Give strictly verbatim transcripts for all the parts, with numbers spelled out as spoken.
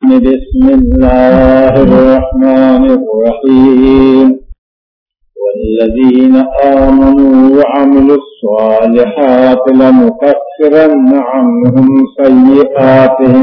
بسم الله الرحمن الرحيم والذين آمنوا وعملوا الصالحات لنكفرن عنهم سيئاتهم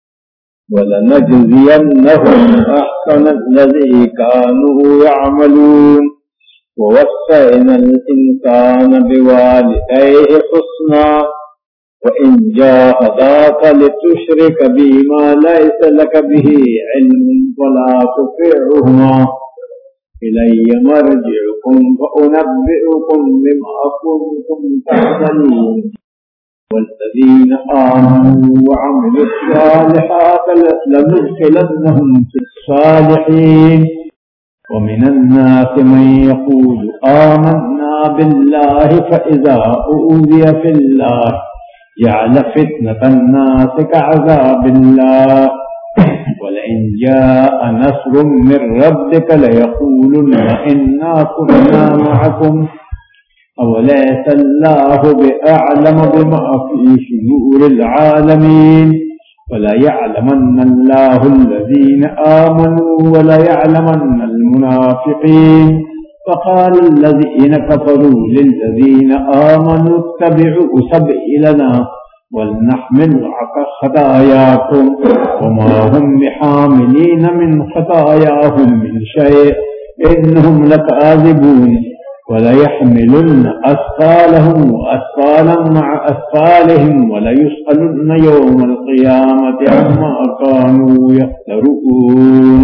ولنجزينهم أحسن الذي كانوا يعملون ووصينا الإنسان بوالديه حسنا وإن جاهداك لتشرك بي ما ليس لك به علم فلا تطعهما إلي مرجعكم فأنبئكم بما كنتم تعملون والذين آمنوا وعملوا الصالحات لندخلنهم في الصالحين ومن الناس من يقول آمنا بالله فإذا أوذي في الله جعل فتنة الناس كعذاب الله ولئن جاء نصر من ربك ليقولن إنا كنا معكم أوليس الله بأعلم بما في صدور العالمين ولا يعلمن الله الذين آمنوا ولا يعلمن المنافقين فقال الذين كفروا للذين آمنوا اتبعوا سبيلنا ولنحمل خطاياكم وما هم بحاملين من خطاياهم من شيء إنهم لكاذبون ولا يحملن أثقالهم وأثقالا مع أثقالهم ولا يسألن يوم القيامة عما كانوا يفترون.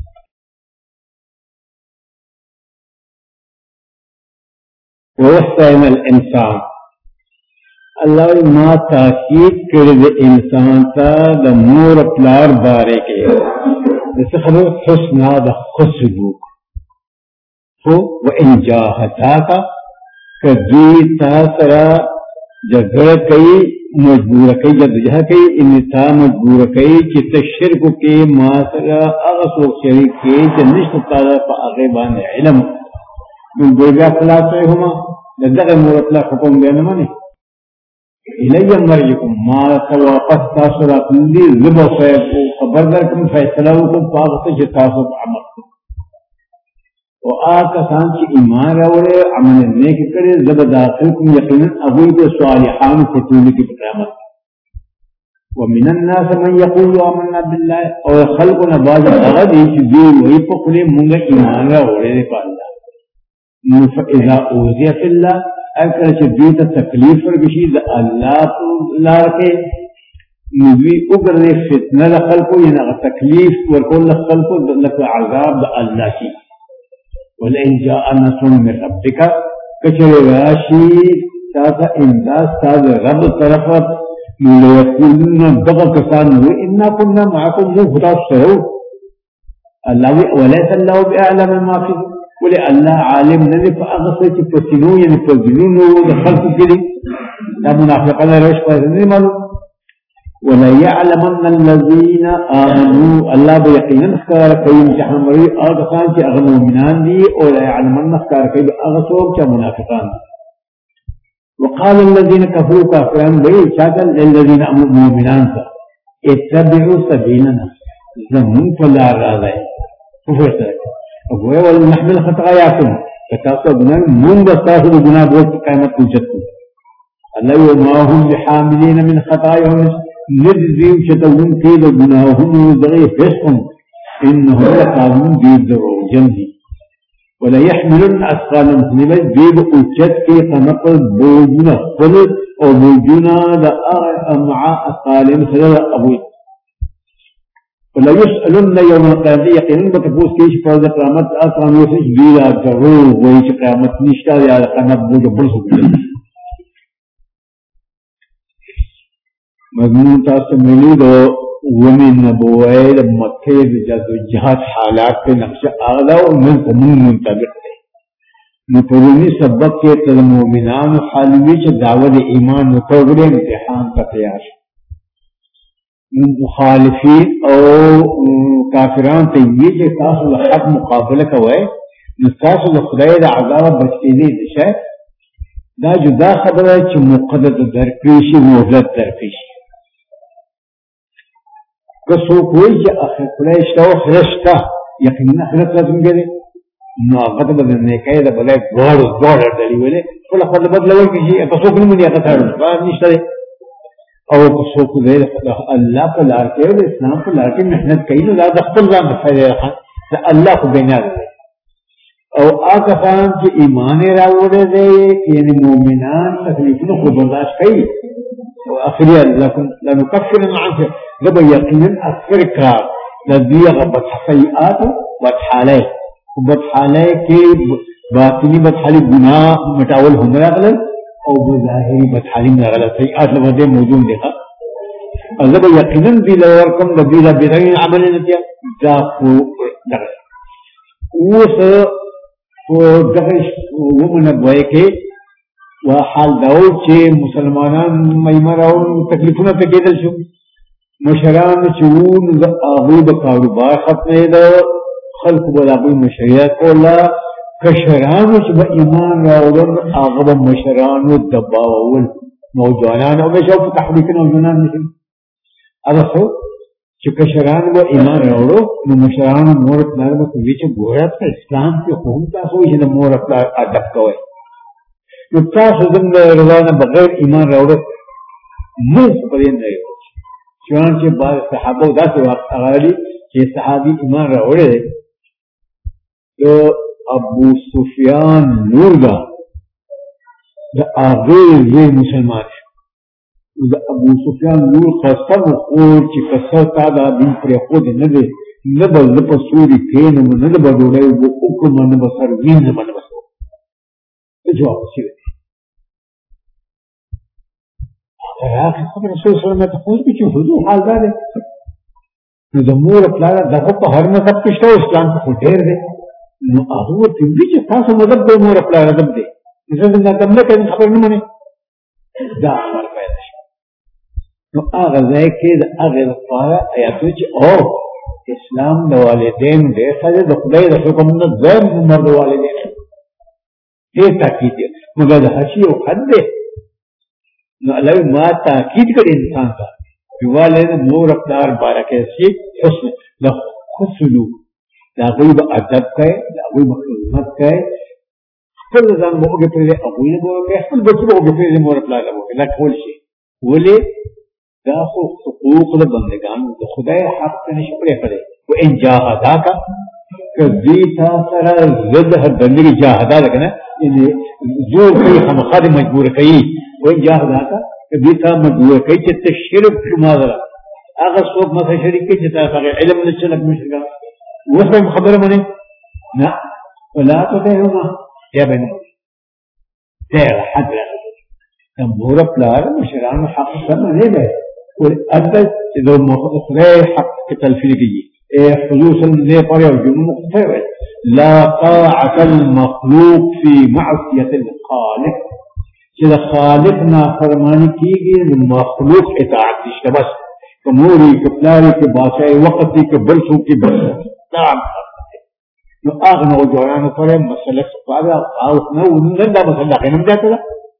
ووصينا الإنسان اللہ ما تاکید کرد انسان تا دا مور پلار بارے کے جیسے خبر حسنا دا خسلوک ہو وَإِن جَاهَدَاكَ کدی تا سرا جگڑ کئی مجبور کئی جدجہ کئی انتا مجبور کئی چی تشرک کے ما سرا اغسو شریک کے جنشت تعالیٰ پا اغیبان علم من گوگا خلاصے ہما لدغ مورتلا حکم دینا مانے اِلَيَّ مَرْجِكُمْ ما سواقت تاثرات لندی زبا صحیب خبردارکم فیصلہوکم پاغتا جتاسب عمل و آقا سانچی ایمان راولے عمل نیک کرے زبا داخلکم یقینا اغوید صالحان فتولی کی قیامت ومن الناس من يقول آمنا بالله اور خلقنا بعض اغدی چی دیل وی پخلے منگا ایمان راولے دیکھا اللہ فإذا أوذي في الله اگر چه دیتا تکلیف ورکشی دا اللہ لارکے نبی اگر فتنہ لخلقو یعنی تکلیف ورکول لخلقو لکا عذاب دا اللہ کی ولئن جاء نصر من ربک کچر راشی تاتا امداز تاز رب طرفت لیقولن بغا کسان ہوئی انا کننا معاکم مو خطاب سرو اللہ ولیس اللہ بأعلم ما فی ولی اللہ عالم نلی فا اغسر چی پسنو یعنی پسنونو دخلتو کلی لا منافقنا روش پاسنی معلوم ولا يعلمن الذين آمنوا اللہ بیقینا اخکار قیم چی حمری آغسان چی اغم مومنان دی ولا يعلمن اخکار قیم اغسوک چی منافقان دی وقال الذين كفروا كافران بئی شاکل للذین مومنان تا اتبعوا سبیلنا زمون فلار راضائی کفر ترک وہ ولنحمل خطاياكم فتاصل من من بستاصل جناب وقت قائمت پوچھت اللہ وما هم بحاملين من خطاياهم نجزيهم شتون كيد جناهم ذغي فسقهم انهم لقادمون بيد جنبي ولا يحملن اثقالا مسلمين بيد اوچت کے قنقل بوجنا خلد او بوجنا مع اثقالهم خلال ابوي ولا يسألن يوم القيامة يقينون بتفوز كيش فرض قيامت أصلا يوسف بيلا جروه ويش قيامت نشتا يا قنب بوجه برسو مضمون تاسم ملید ومن نبوائل مکہ جد جہاد حالات کے نقش آغلا ومن قمون منطبق دے نپرونی سبق کے تلمومنان حالوی چھ دعوت ایمان نتوگرے امتحان کا تیار مخالفین او کافران تیوی چه تاسو لحق مقابله کوئے نتاسو لخدای دا عذاب بچکیدی دشای دا جدا خبره چه مقدد در پیشی مهلت در پیشی کسو کوئی چې اخر خدای شته او آخرت شته یقینا آخرت لازم کړي نو هغه ته به د نیکۍ د بلای دواړو دواړه ډلې ویلې خپله خپل بدلول کې شي که څوک نه مني هغه تاړو نشته دی او که څوک دی د الله په لار کې او د اسلام په لار کې محنت کوي نو دا د خپل ځان د فایدې د الله خو بینیاد دی او هغه کسان چې ایمان یې راوړی دی یعنې مؤمنان تکلیفونه خو برداشت کوي او اخري لنکفرن عنهم زه به یقینا اکثر کار د دوی هغه بدحالیاتو بدحالۍ خو بدحالۍ کې باطني بدحالي ګناه مټاول هم راغلل او بظاهري بدحالي هم راغلل سیئات له دې موضوع دی ښه زه به یقینا دوی له ورکړم د دوی له بغیر عمل نتیجه دا خو دغه اوس په دغه ومنبوی کې و حال داو چې مسلمانان میمه راوړل تکلیفونه پې کېدل شو مشران چې وو نو د هغوی د کاروبار ختمېده خلکو به د هغوی مشریت کوله کشرانو چې به ایمان راوړل هغه به مشرانو دباول نوجوانان همیشه په تحریک نوجوانان نشي هغه څه چې کشرانو به ایمان راوړو نو مشرانو مور پلار به کوي چې ګوره په اسلام کې خو هم تاسو چې د مور پلار ادب کوئ نو تاسو زموږ رضا نه بغیر ایمان راوړو موږ پرې نه یو چنانچه بعض صحابه داسې وخت راغلي چې صحابي ایمان راوړی دی د ابو سفیان لور ده د هغې زوی مسلمان شو د ابو سفیان لور قسم وخوړ چې که څه تا دا دین پرېښودی نه دی نه به زه په سوري کښېنم نه ده به ډوډۍ وکړم نه به سر وینځم نه به څه وکړم جواب شوی دی راغی خو رسول صلی الله علیه وسلم ته پوښتنه وکړي چې حضور حال دا دی نو د مور پلار دغه په هر مذهب کې شته اسلام کې خو ډېر دی نو هغه ورته وایي چې تاسو مذهب دی مور پلار ادب دی زه څنګه ادب نه کوم خبر نه منې دا عمل پیدا شو نو هغه ځای کې د هغې لپاره ایاتونه چې او اسلام د والدینو دی ښځه د خدای د حکم نه ځان عمر د والدینو ډېر تاکید دی مګر د هر شي یو حد دی نو الله ما تاکید کړي انسان ته چې والد مور پلار بارکه شي حسن د خصلو دا غوی به ادب کوي دا غوی به خدمت کوي خپل ځان به وګړي پرې هغوی نه به وکړي خپل بچو به وګړي پرې مور پلار به وکړي دا ټول شي ولې دا خو حقوق د بندګانو د خدای حق ته نشي پرېښودی و ان جاهداکه که دوی تا سره ضد هر بندګي جاهدا ده که نه یعنې زور کوي خامخا دې مجبوره کوي وین جاهداکه که دوی تا مجبوره کوي چې ته شرک شما سره هغه څوک مخه شریک کوي چې تاسو هغې علم نه چلک مشرکان اوس به خبره منې نه ولا تطعهما یا به نه دی هغه حد راغلی د مور پلار مشرانو حق سم نه دی والأدب إذا خدای حق کې تلفیل کېږي حضور صلی الله علیه وسلم پر یو جمله مختصره لا طاعة المخلوق في معصية الخالق چې د خالق نافرماني کېږي د مخلوق اطاعت نشته بس که مور یې که پلار یې که بادشاه یې وقت یې که بل څوک یې بل دا نو هغه نوجوانانو پورې مسله څه او نه نن دا مسله هغې نه هم زیاته ده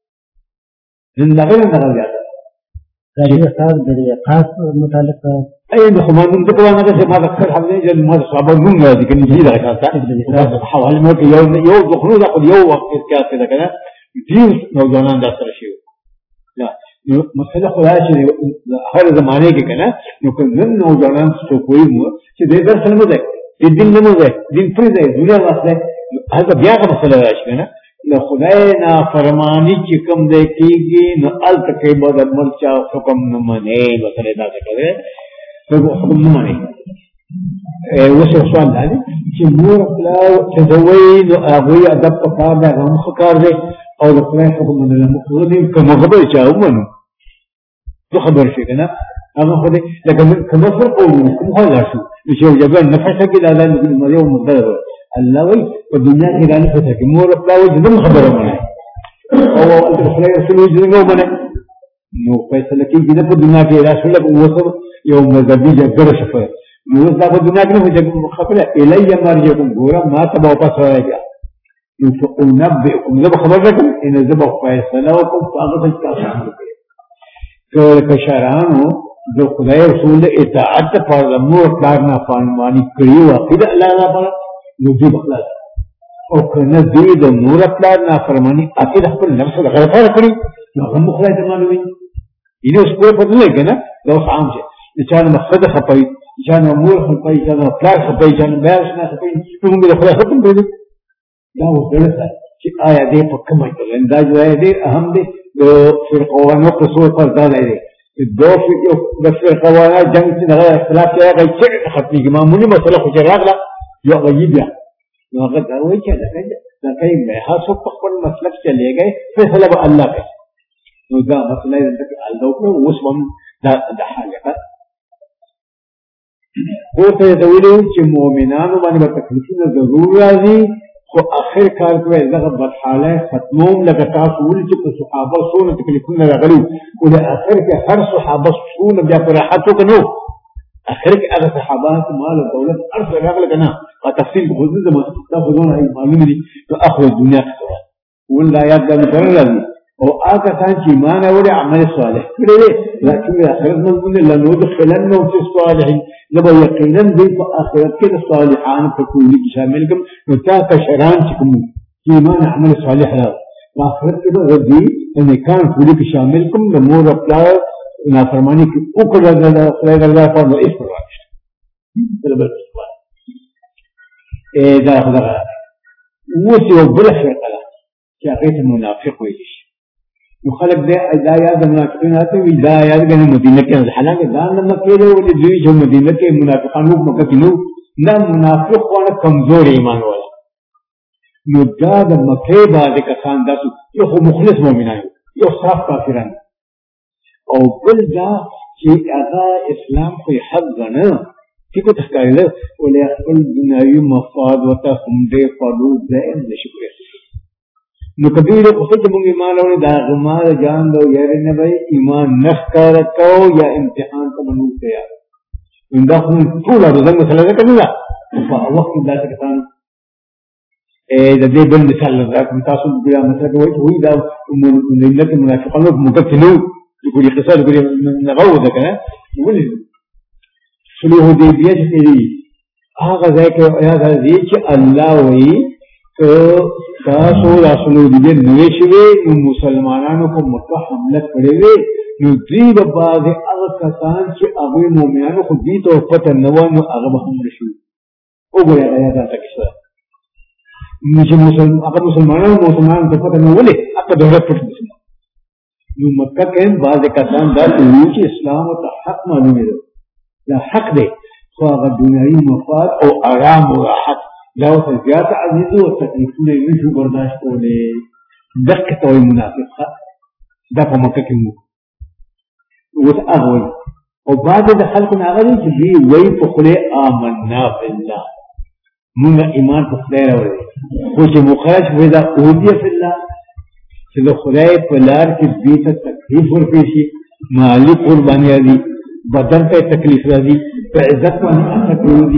نن د هغې نه دغه زیاته ده دا دې استاد د خاص متعلق اي د خو ما نوم ته کومه ده چې ما د خپل حمله جل ما صحابه نوم نه دي کني دې راځه تاسو حواله مو کې یو یو دخلو دا یو وخت کې څه ده کنه دې نوجوانان دا سره شي لا نو مسله خدای چې هر زمانه کې کنه نو کوم نوجوانان څه کوي مو چې دې درس نه ده دین نه ده دین پرې ده دنیا واسطه هغه بیا کوم مسله راشي کنه له خدای نه فرمانی چې کوم دی کېږي نو هلته کې به د مرچا حکم نه منې مسله داسې کوي ته حکم نه منې اوس یو سوال دا دی چې مور پلار چې دوی نو هغوی ادب په کار دی هغه هم ښه کار دی او د خدای حکم منل مو دي که مو خبرې چا ومنو زه خبر شي که نه هغه خو دی لکه که مصر قوم کوم خوا لاړ شو چې یو جګړه نه فسه کړي دا یو مقدره ده الله وایي په دنیا کې رانه فسه کړي مور پلار وایي چې زه خبره ومنئ او خدای رسول وایي چې زه ومنئ نو فیصله کېږي نه په دنیا کې رسول اوس یو مذهبي جګړه شوه نو اوس دا په دنیا کې نه خبره الی مرجعکم ګوره ما ته به واپس رایږه نو فانبئکم زه به خبر درکړم ان زه به فیصله وکړم په هغه څه چې تاسو عمل کوئ که کشرانو جو خدای رسول اطاعت پر مور پلار نافرمانی کړي او عقیده الله تعالی نو دې بخلاص او کنه دې د مور پلار نافرمانی عقیده خپل نفس د غلطه کړی نو هم خدای ته معلومي دې اوس په پدې نه کنه دا عام شي چې چا مقصد خپي چې نو مور خپي چې نو پلار خپي چې نو بیاش نه خپي نو موږ خدای حکم دی دا وګړه چې آیا دې په کومه کې انداز وایي دې اهم دې د فرقوانو قصور پر دا لري دو یو د فرقوانو جنگ چې نه اختلاف یې هغه چې ختمي کې معمولی مسله خو چې راغله یو غیب یا نو هغه دا وایي چې دا کوي مه هڅه په خپل مسلک چلے گئے فیصله به الله کوي نو دا مسله دې ته الله کو اوس هم دا د حالت خو ته دا ویلو چې مؤمنانو باندې تکلیفونه ضرور راځي خو آخر کار کوي دغه بدحاله ختموم لکه تاسو ولې چې په صحابه سونه تکلیفونه راغلي او د آخر کې هر صحابه سونه بیا پر راحت وکړو آخر کې هغه صحابه مال او دولت ارث راغله کنه او تفصیل خو دې ما تاسو نه معلومه دي په اخر دنیا کې ولا یاد ده راځي او هغه څنګه چې ایمان اوري عمل صالح کړي لکه آخرت موږ له نو دخلنه او صالحین لبا یقینا دې په آخرت کې د صالحان په ټولي کې شامل کوم نو تاسو شران چې کوم ایمان عمل صالح را په آخرت کې به دې ان کان ټولي کې شامل کوم د مور خپل نافرمانی کې او کړه د خدای درگاه په نو اس پر واښه بل اے دا خدای وسی او بل فرقه چې هغه منافق وي نو خلق دې دا یاد منافقین هته وی دا یاد کنه مدینه کې حالانکه دا نه مکه له ولې دوی چې مدینه کې منافقانو مکه کې نو نه منافق ولا کمزور ایمان ولا نو دا د مکه باندې کسان داسو یو مخلص مؤمنان یو صاف کافران او بل دا چې هغه اسلام په حق غنه چې کو تخکایله ولې خپل دنیوي مفاد وته هم دې پړو دې نشي نو کبیر خصوص مونږ ایمان اوري دا غمار جان دو یې نه به ایمان نخکار کو یا امتحان ته منو تیار انده خو ټول د زنګ مسله ده کنه په وخت دا څه کتان اے د دې بل مثال راکوم تاسو بیا مسله وایي وي دا ملت منافقانو مکتنو یقول اقتصاد يقول نغوذ کنه ولې صلح حدیبیه چې هغه ځای کې هغه ځای چې الله وایي کہ تاسو رسول دې نوې شوي نو مسلمانانو په مکه حمله کړې وي نو دې د بعض هغه کسان چې هغه مؤمنانو خو دې ته پته نه و نو هغه هم شي وګورئ دا دا تکسه نو چې مسلمان هغه مسلمانانو مسلمانانو ته پته نه ولې هغه دولت پټ نو مکه کې بعض کسان دا چې اسلام او حق معلومه ده دا حق دی خو هغه دنیوي مفاد او آرام او راحت لا وسجات عزيز وتكليفنا يجو برداشت ولي دقة توي منافقة دفع مكاكمو وتأغوي وبعد دخلكم أغلي جبي ويفقلي آمنا بالله من إيمان فقلي رولي خوش مخرج وإذا أودي في الله سلو خلائي فلار كبيت التكليف ورفيشي مالي قرباني هذه بدن کا تکلیف راځي په عزت باندې اثر کوي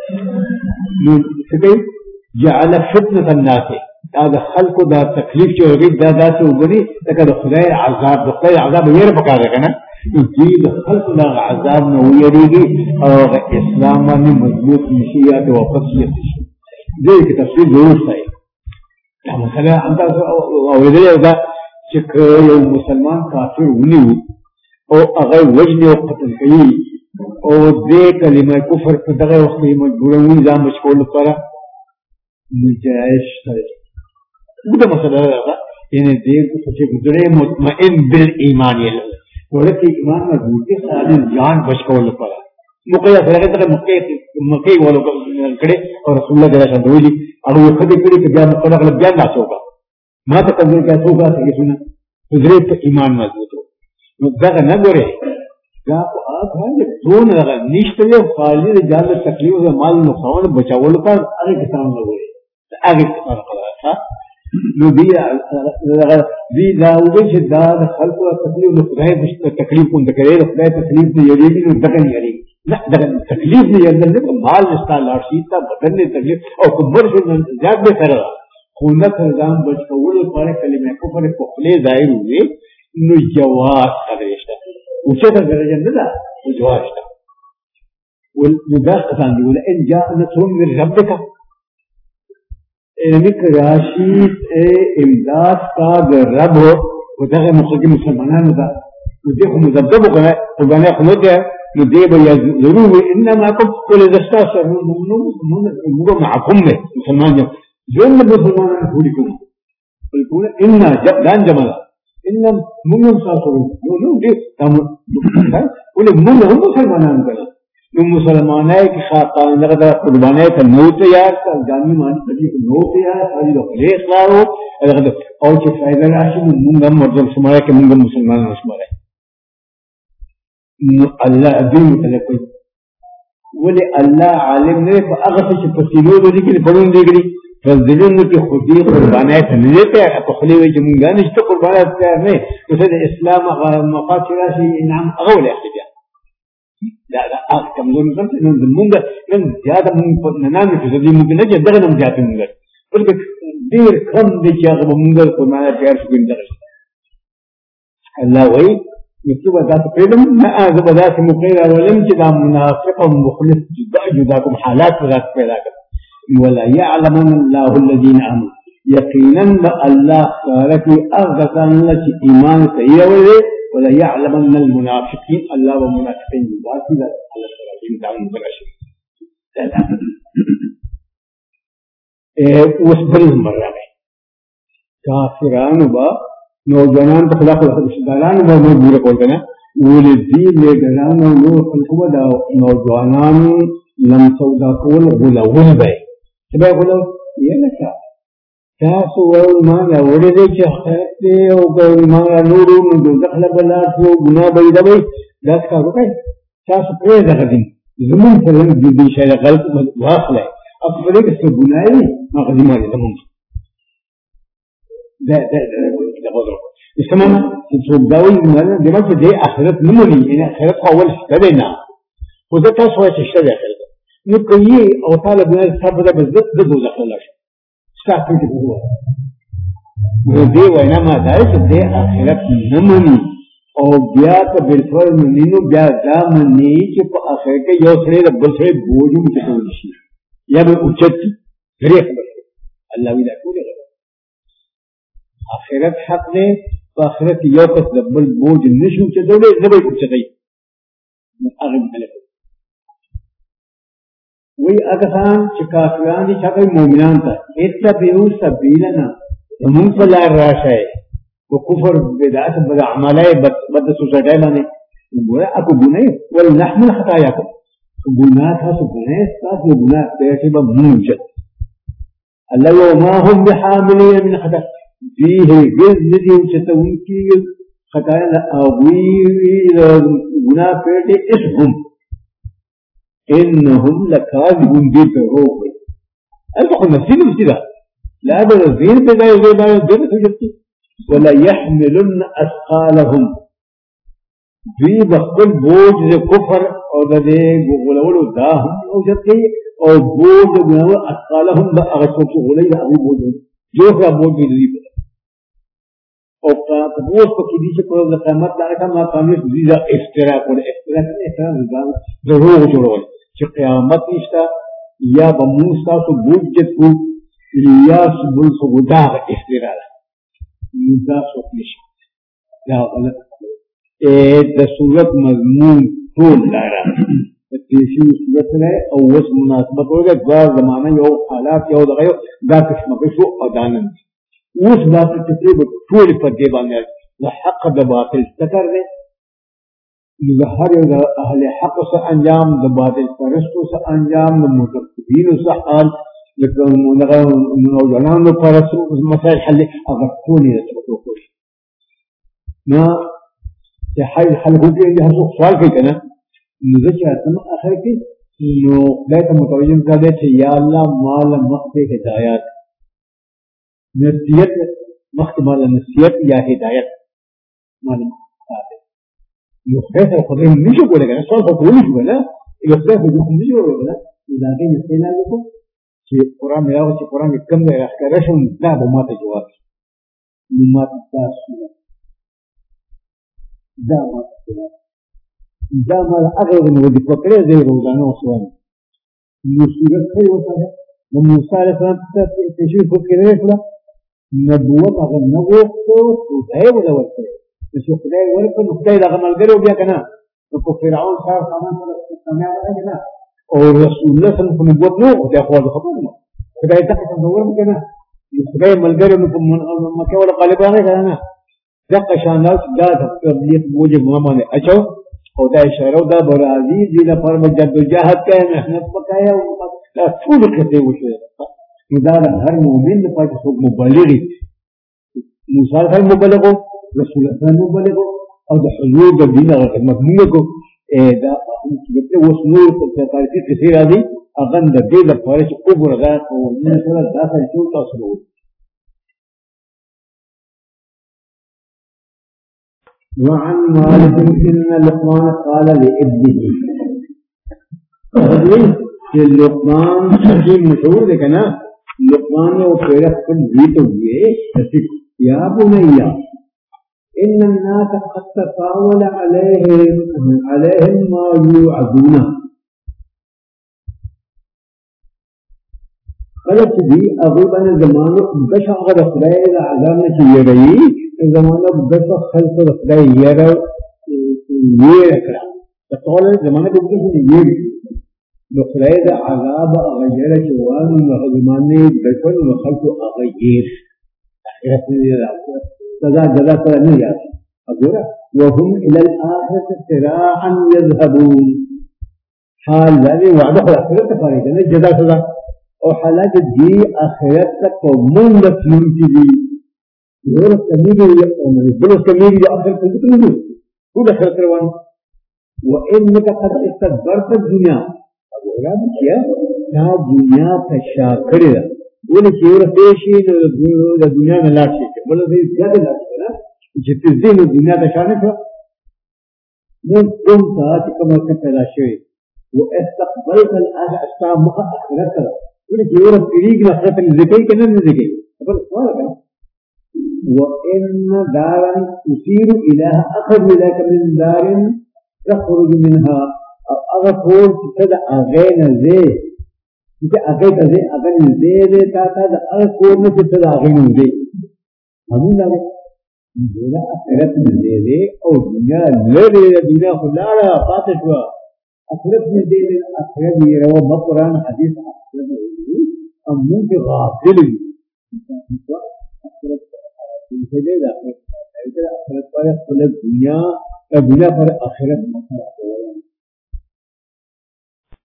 نو څه جعل فتنه الناس هذا خلق دا تکلیف چې ورګي دا داسې وګړي لکه د خدای عذاب د خدای عذاب یې پکاره کنه دې د خلق دا عذاب نه ویریږي او اسلام باندې مضبوط نشي یا د واپس شي دې کې تفصیل ضرور دی مثلا انده او دې دا چې یو مسلمان کافر ونیو او هغه وجنه او قتل کوي او دې کلمه کفر په دغه وخت کې مجبورون ځان مشغول کړه نجایش دی دا مسله ده یعنی دې چې ګذرې مطمئن بالایمان یې ورته ایمان نه ګوتې خالص جان بچول کړه مقیا سره ته مکه مکه ولو کړه او رسول الله صلی الله علیه وسلم هغه خدای کړي چې بیا مقرر بیا نه څوکا ما ته کوم کې څوکا څنګه شنو ګذرې په ایمان مضبوط نو دا نه ګوري دا په هغه ټول هغه نشته یو خالص جان تکلیف او مال نو خاون بچاول کړه هغه کسان نه وي هغه ها نو دی دی دا وګورئ چې دا د خلکو تکلیف له خدای د تکلیف کوم د کړي د خدای تکلیف نه یریږي نو دغه نه یریږي نه دغه تکلیف نه یریږي نه مال نشته لارشي ته بدن نه تکلیف او کومر شو زیات به سره خو نه ځان بچ کول لپاره کلمه کو پر خپل ظاهر وي نو جواز درېشته او چې دا درجه نه ده جواب شته والنباق كان يقول إن جاء نصر من ربك إنك راشد إمداد كاد رب وده مخرج مسلمان ده وده مذبذب وكنا وكنا خمسة نديب يزوروا إنما كم كل دستاس من من من من معكم مسلمان جون مسلمان يقولون يقولون إن جان جمالا إن من مسافرون يقولون ده تام ولا من هم مسلمان كذا مسلمان ہے کہ خاطان لگتا قربان ہے کہ نوت یار جانی مان بدی نوت یار ہری لو لے خلاو لگتا اور کہ فائدہ راشی منگم مرجم سمارا کہ منگم مسلمان سمارا اللہ دین کله کوئی ولي الله عالم نه فاغث چې فسیلو دي کې پرون دي ګړي فذلون کې خودي قربانات نه ته په خلی وي چې مونږ نه چې قربانات نه نو د اسلام مقاصد راشي انعام اغول اخلي لا لا كم زون كم من مونږ نن زیاده مونږ نه نامې چې دې مونږ نه چې دغه نوم زیات مونږ ولکه ډیر کم دي چې هغه مونږ قربانات تیار شو ګنده الله وایي يكتب ذات قدم ما أعذب ذات مقيرة ولم جدا منافق مخلص جدا جداكم حالات ذات قدم ولا يعلمون الله الذين آمنوا يقينا الله خارك أغذى التي إيمان سيئة ولا يعلمون المنافقين الله ومنافقين ذات ذات على السلام تعالى برشد وصبر مرة كافران با نوجوانان په خلاف رشدالان به مجبور کول کنه ولدي له ګران او نو خلکو دا نوجوانان لم سودا کول غلول به چې به غلو یې نه کا تاسو ول ما لا ورته چې خیر او ګل ما نورو نو دخل بلا څو ګنا به دی دا څه کوي تاسو په دې غدين زمون سره دې شي غلط واخله خپل کې څه ګناي ما قديمه دي زمون ده ده ده غضب اسمعنا تصدقوا ان دماغ دي اخرت نموني يعني اخرت اول بدنا وده تسوى تشتري اخرت نقي او طالب من الصبر بالذات ضد دخلش استعفيت هو ودي وانما ذلك دي اخرت نموني او بيات بالفعل منو بيا زمني چې په اخر کې یو سره د بل سره بوجو متکول شي یا به اوچت غریق الله وی دا کوله آخرت حق دے و آخرت یو کس دبل بوج نشو چه دولے زبای کچھ گئی اغم حلق وی اگخان چه کافران دی چاکوی مومنان تا اتبعو سبیلنا من فلا راشای و کفر بدعات بدا عمالائی بد سوسائٹائی بانے بولا اکو گنائی ولنحمل خطایاکم گناہ تھا سو گناہ ساتھ و گناہ پیٹے با موجد اللہ وما هم بحاملین من خطایاکم فيه جزء وشتونكي خطايا أويل منافق اسمهم إنهم لكاذبون دي بروح ألقوا نفسين بسيطة لا هذا الزين بداية زي ما يدين تجبتي ولا يحملن أثقالهم في بخل بوج زي كفر أو ذي غلول داهم أو جبتي أو بوج غلول أثقالهم بأغسوك غلي أبي بوج جوفا بوج ذي او تبوس کو کسی سے کوئی قیامت لا کا ما قامت ویزا افتراء کو افتراء نے افتراء ضرور جوړول چې قیامت نشتا یا بموسا تو بوجت کو یا سبل سودا افتراء مدا سوت نشي دا غلط اے د صورت مضمون ټول لاره تیسی صورت نه او وس مناسبت ورګه د زمانه یو حالات یو دغه دا قسمه شو ادانن اوس باطل تقریبا ټول په دې باندې د حق د باطل ذکر دی د هر یو اهل حق سره انجام د باطل پرستو سره انجام د متقین سره حال لکه موږ نوجوانانو پرستو مسائل حل هغه ټول یې تاسو کوی نو چې حل حل هوږي چې هغه سوال کوي کنه نو ځکه تم اخر کې نو دایته متوجه کړه چې یا الله مال مخته هدایت نصیحت وقت مالا نصیحت یا ہدایت مالا مختصر یو خیسر خدای نشو کوله کنه سوال خو کولی شو کنه یو خدای خو نشو کوله کنه دا کې نصیحت لکو چې قرآن راو چې قرآن کم دی راخکاره شو دا به ماته جواب نو ماته تاسو دا ماته جواب دا مال هغه ودی فکرې دی روزانه وسوال نو صورت خیر وساله نو موسی علیه السلام ته تشریف وکړي کړه نبوت هغه نه وغوښتو خدای ولا ورکړي چې خدای ورکړي نو خدای هغه ملګری بیا کنه نو کو فرعون صاحب سامان سره کامیاب راځي نه او رسول الله صلی الله علیه وسلم نبوت نو خدای خو خبره خدای ته څنګه ورکړي خدای ملګری نو مکه ولا غالبانه کنه دغه شان دا د تبلیغ موجب ما باندې اچو او دا اشاره دا برازي دي لپاره جدوجہد کوي محنت وکړي او دا ټول کته وشي دا هر مؤمن لپاره څوک مبلغ موسی علیه مبلغ رسول الله مبلغ او د حضور د دین هغه خدمت موږ کو دا چې اوس نور په تاریخ کې راځي هغه د دې لپاره چې وګورغه او موږ سره دا څه تاسو وعن مالك إن لقمان قال لابنه کہ لقمان حکیم مشہور دیکھا نا لقمان نے وہ پیرا خود جیت ہوئے یا بنیا ان الناس قد تطاول عليهم عليهم ما يوعدون غلط بھی اغلباً زمانہ بش اگر خدای عذاب نے کی رہی زمانہ بس خلق خدای یہ یہ رکھا تقول زمانہ کو یہ خدای عذاب غیر شوان زمانے بشن وخلق غیر سزا جزا پر نہیں جاتی اگر وهم الى الاخره سراعا يذهبون حال ذلك وعده الاخره فارغ جزا سزا اور حالات دی آخرت تک من مسلم کی دی اور کمیری اور بلوس کمیری آخرت تک نہیں كل آخرت روان وانك قد استدبرت الدنيا اقول کیا کیا دنیا کا شاکر ہے وہ چور پیشی دنیا میں لاٹ ہے بولے بھائی زیادہ لاٹ ہے نا جتنے دن دنیا کا شان ہے من تم کا کم سے پیدا شوی واستقبلت الاحسان مؤخرت كل جيورة تريق لخلف الزكاة كنا الزكاة أقول سؤالك وإن دارا تسير إلىها أخذ لك من دار تخرج منها أغفور تتدى أغين زي تتدى أغيت زي أغين زي زي تتدى أغفور تتدى أغين زي همون لك دولا أخرت من زي زي أو دنيا لري دنيا خلالة فاتشوا أخرت من زي زي أخرت يروا مقران حديث أخرت أمون في غافل أخرت أخرت أخرت پر الدنیا الدنیا پر آخرت